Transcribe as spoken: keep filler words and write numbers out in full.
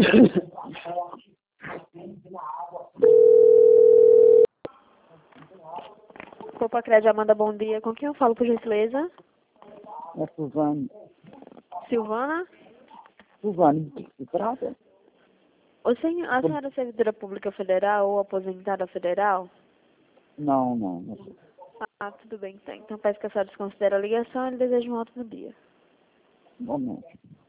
Copa Crédito Amanda, bom dia. Com quem eu falo, por gentileza? É Suzane. Silvana? Suzane, de que se trata? O senhor, a senhora é servidora pública federal ou aposentada federal? Não, não. não. Ah, tudo bem, então. Então peço que a senhora desconsidere a ligação e lhe desejo um ótimo dia. Momento.